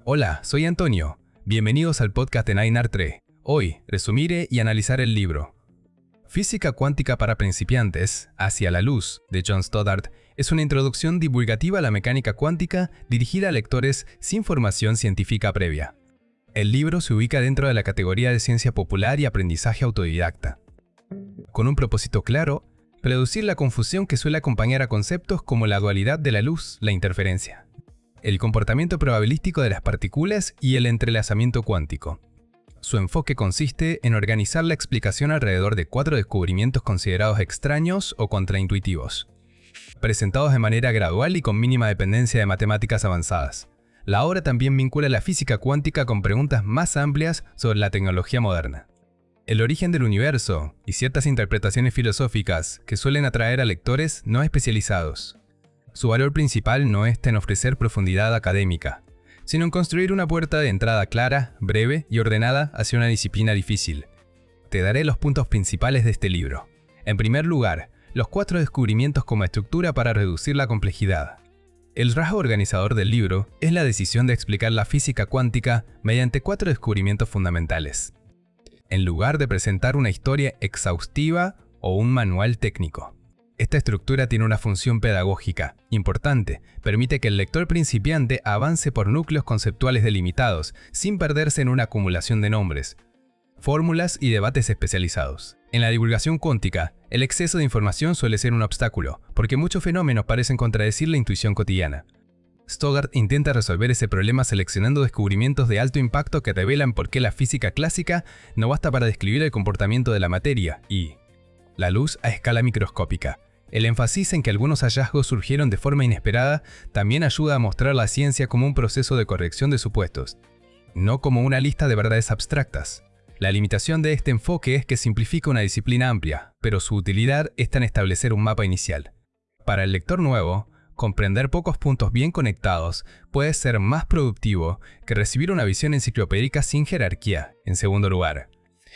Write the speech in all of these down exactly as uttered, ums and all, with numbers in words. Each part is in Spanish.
Hola, soy Antonio. Bienvenidos al podcast de nine R tres. Hoy, resumiré y analizar el libro Física cuántica para principiantes, Hacia la luz, de John Stoddard, es una introducción divulgativa a la mecánica cuántica dirigida a lectores sin formación científica previa. El libro se ubica dentro de la categoría de ciencia popular y aprendizaje autodidacta. Con un propósito claro, reducir la confusión que suele acompañar a conceptos como la dualidad de la luz, la interferencia, el comportamiento probabilístico de las partículas y el entrelazamiento cuántico. Su enfoque consiste en organizar la explicación alrededor de cuatro descubrimientos considerados extraños o contraintuitivos, presentados de manera gradual y con mínima dependencia de matemáticas avanzadas. La obra también vincula la física cuántica con preguntas más amplias sobre la tecnología moderna, el origen del universo y ciertas interpretaciones filosóficas que suelen atraer a lectores no especializados. Su valor principal no está en ofrecer profundidad académica, sino en construir una puerta de entrada clara, breve y ordenada hacia una disciplina difícil. Te daré los puntos principales de este libro. En primer lugar, los cuatro descubrimientos como estructura para reducir la complejidad. El rasgo organizador del libro es la decisión de explicar la física cuántica mediante cuatro descubrimientos fundamentales, en lugar de presentar una historia exhaustiva o un manual técnico. Esta estructura tiene una función pedagógica importante, permite que el lector principiante avance por núcleos conceptuales delimitados, sin perderse en una acumulación de nombres, fórmulas y debates especializados. En la divulgación cuántica, el exceso de información suele ser un obstáculo, porque muchos fenómenos parecen contradecir la intuición cotidiana. Stoddard intenta resolver ese problema seleccionando descubrimientos de alto impacto que revelan por qué la física clásica no basta para describir el comportamiento de la materia y la luz a escala microscópica. El énfasis en que algunos hallazgos surgieron de forma inesperada también ayuda a mostrar la ciencia como un proceso de corrección de supuestos, no como una lista de verdades abstractas. La limitación de este enfoque es que simplifica una disciplina amplia, pero su utilidad está en establecer un mapa inicial. Para el lector nuevo, comprender pocos puntos bien conectados puede ser más productivo que recibir una visión enciclopédica sin jerarquía. En segundo lugar,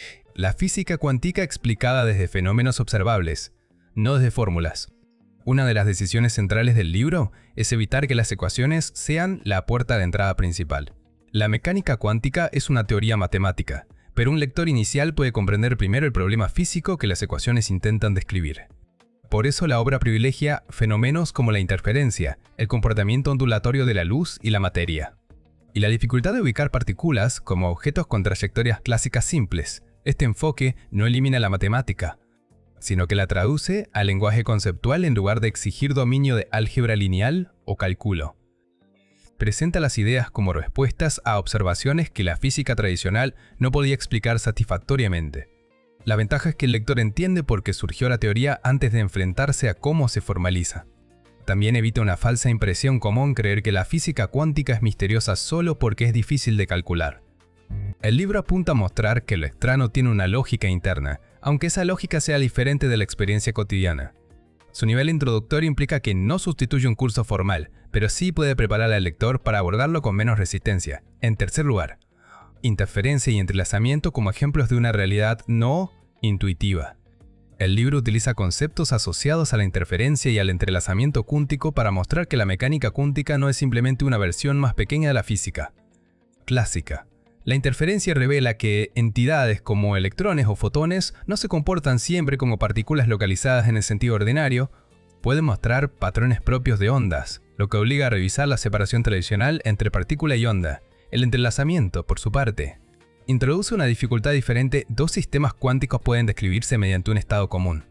la física cuántica explicada desde fenómenos observables, no desde fórmulas. Una de las decisiones centrales del libro es evitar que las ecuaciones sean la puerta de entrada principal. La mecánica cuántica es una teoría matemática, pero un lector inicial puede comprender primero el problema físico que las ecuaciones intentan describir. Por eso la obra privilegia fenómenos como la interferencia, el comportamiento ondulatorio de la luz y la materia, y la dificultad de ubicar partículas como objetos con trayectorias clásicas simples. Este enfoque no elimina la matemática, sino que la traduce al lenguaje conceptual en lugar de exigir dominio de álgebra lineal o cálculo. Presenta las ideas como respuestas a observaciones que la física tradicional no podía explicar satisfactoriamente. La ventaja es que el lector entiende por qué surgió la teoría antes de enfrentarse a cómo se formaliza. También evita una falsa impresión común creer que la física cuántica es misteriosa solo porque es difícil de calcular. El libro apunta a mostrar que lo extraño tiene una lógica interna, aunque esa lógica sea diferente de la experiencia cotidiana. Su nivel introductorio implica que no sustituye un curso formal, pero sí puede preparar al lector para abordarlo con menos resistencia. En tercer lugar, interferencia y entrelazamiento como ejemplos de una realidad no intuitiva. El libro utiliza conceptos asociados a la interferencia y al entrelazamiento cuántico para mostrar que la mecánica cuántica no es simplemente una versión más pequeña de la física clásica. La interferencia revela que entidades como electrones o fotones no se comportan siempre como partículas localizadas en el sentido ordinario, pueden mostrar patrones propios de ondas, lo que obliga a revisar la separación tradicional entre partícula y onda. El entrelazamiento, por su parte, introduce una dificultad diferente. Dos sistemas cuánticos pueden describirse mediante un estado común,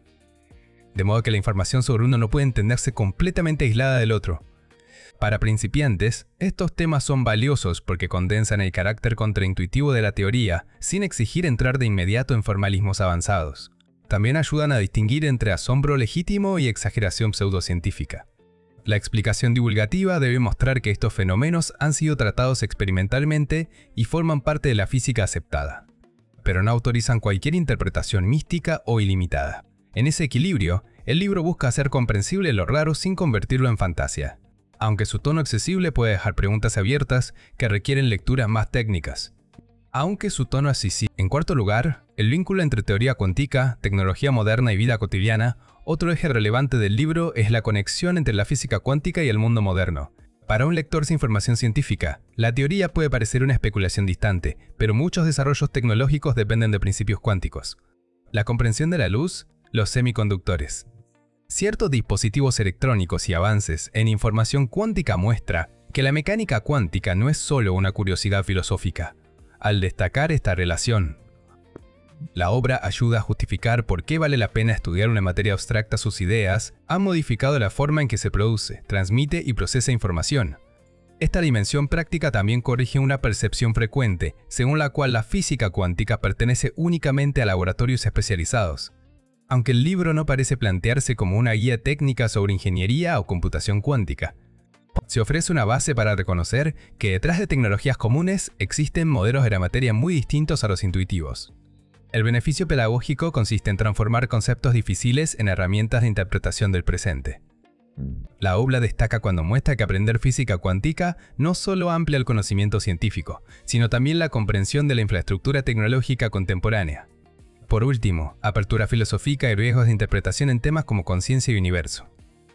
de modo que la información sobre uno no puede entenderse completamente aislada del otro. Para principiantes, estos temas son valiosos porque condensan el carácter contraintuitivo de la teoría sin exigir entrar de inmediato en formalismos avanzados. También ayudan a distinguir entre asombro legítimo y exageración pseudocientífica. La explicación divulgativa debe mostrar que estos fenómenos han sido tratados experimentalmente y forman parte de la física aceptada, pero no autorizan cualquier interpretación mística o ilimitada. En ese equilibrio, el libro busca hacer comprensible lo raro sin convertirlo en fantasía, aunque su tono accesible puede dejar preguntas abiertas que requieren lecturas más técnicas. Aunque su tono es así. En cuarto lugar, el vínculo entre teoría cuántica, tecnología moderna y vida cotidiana. Otro eje relevante del libro es la conexión entre la física cuántica y el mundo moderno. Para un lector sin formación científica, la teoría puede parecer una especulación distante, pero muchos desarrollos tecnológicos dependen de principios cuánticos. La comprensión de la luz, los semiconductores. Ciertos dispositivos electrónicos y avances en información cuántica muestra que la mecánica cuántica no es solo una curiosidad filosófica. Al destacar esta relación, la obra ayuda a justificar por qué vale la pena estudiar una materia abstracta. Sus ideas han modificado la forma en que se produce, transmite y procesa información. Esta dimensión práctica también corrige una percepción frecuente, según la cual la física cuántica pertenece únicamente a laboratorios especializados. Aunque el libro no parece plantearse como una guía técnica sobre ingeniería o computación cuántica, se ofrece una base para reconocer que detrás de tecnologías comunes existen modelos de la materia muy distintos a los intuitivos. El beneficio pedagógico consiste en transformar conceptos difíciles en herramientas de interpretación del presente. La obra destaca cuando muestra que aprender física cuántica no solo amplía el conocimiento científico, sino también la comprensión de la infraestructura tecnológica contemporánea. Por último, apertura filosófica y riesgos de interpretación en temas como conciencia y universo.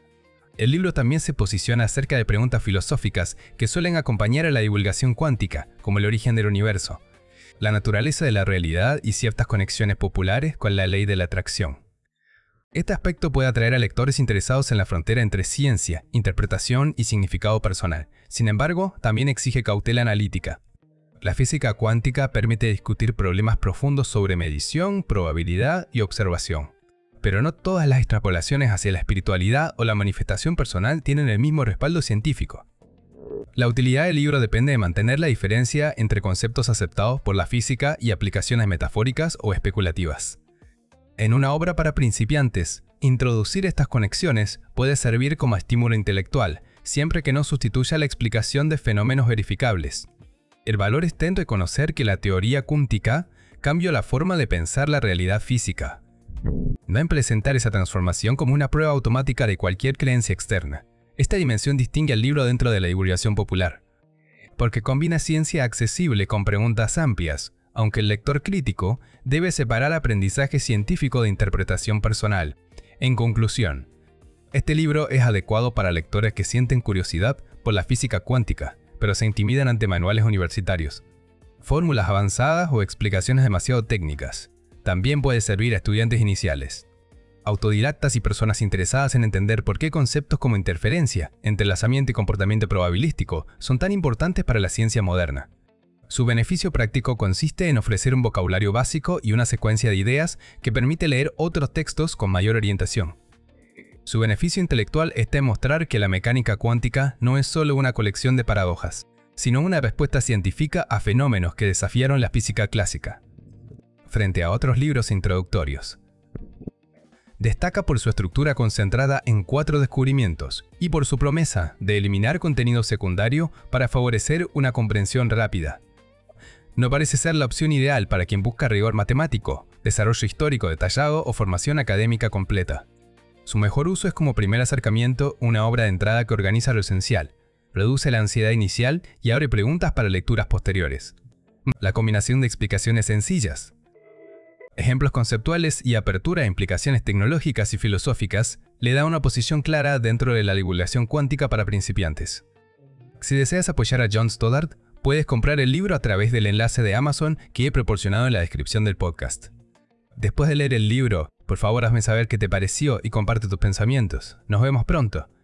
El libro también se posiciona acerca de preguntas filosóficas que suelen acompañar a la divulgación cuántica, como el origen del universo, la naturaleza de la realidad y ciertas conexiones populares con la ley de la atracción. Este aspecto puede atraer a lectores interesados en la frontera entre ciencia, interpretación y significado personal. Sin embargo, también exige cautela analítica. La física cuántica permite discutir problemas profundos sobre medición, probabilidad y observación. Pero no todas las extrapolaciones hacia la espiritualidad o la manifestación personal tienen el mismo respaldo científico. La utilidad del libro depende de mantener la diferencia entre conceptos aceptados por la física y aplicaciones metafóricas o especulativas. En una obra para principiantes, introducir estas conexiones puede servir como estímulo intelectual, siempre que no sustituya la explicación de fenómenos verificables. El valor está en reconocer que la teoría cuántica cambió la forma de pensar la realidad física, no en presentar esa transformación como una prueba automática de cualquier creencia externa. Esta dimensión distingue al libro dentro de la divulgación popular, porque combina ciencia accesible con preguntas amplias, aunque el lector crítico debe separar aprendizaje científico de interpretación personal. En conclusión, este libro es adecuado para lectores que sienten curiosidad por la física cuántica, pero se intimidan ante manuales universitarios, fórmulas avanzadas o explicaciones demasiado técnicas. También puede servir a estudiantes iniciales, autodidactas y personas interesadas en entender por qué conceptos como interferencia, entrelazamiento y comportamiento probabilístico son tan importantes para la ciencia moderna. Su beneficio práctico consiste en ofrecer un vocabulario básico y una secuencia de ideas que permite leer otros textos con mayor orientación. Su beneficio intelectual está en mostrar que la mecánica cuántica no es solo una colección de paradojas, sino una respuesta científica a fenómenos que desafiaron la física clásica. Frente a otros libros introductorios, destaca por su estructura concentrada en cuatro descubrimientos y por su promesa de eliminar contenido secundario para favorecer una comprensión rápida. No parece ser la opción ideal para quien busca rigor matemático, desarrollo histórico detallado o formación académica completa. Su mejor uso es como primer acercamiento, una obra de entrada que organiza lo esencial, reduce la ansiedad inicial y abre preguntas para lecturas posteriores. La combinación de explicaciones sencillas, ejemplos conceptuales y apertura a implicaciones tecnológicas y filosóficas le da una posición clara dentro de la divulgación cuántica para principiantes. Si deseas apoyar a John Stoddard, puedes comprar el libro a través del enlace de Amazon que he proporcionado en la descripción del podcast. Después de leer el libro, por favor hazme saber qué te pareció y comparte tus pensamientos. Nos vemos pronto.